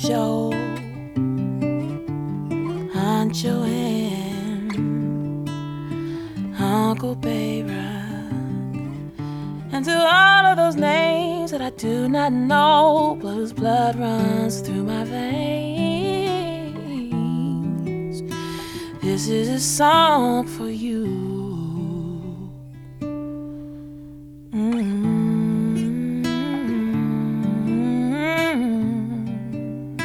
Joe, Aunt Joanne, Uncle Bayrock, and to all of those names that I do not know, but whose blood runs through my veins. This is a song for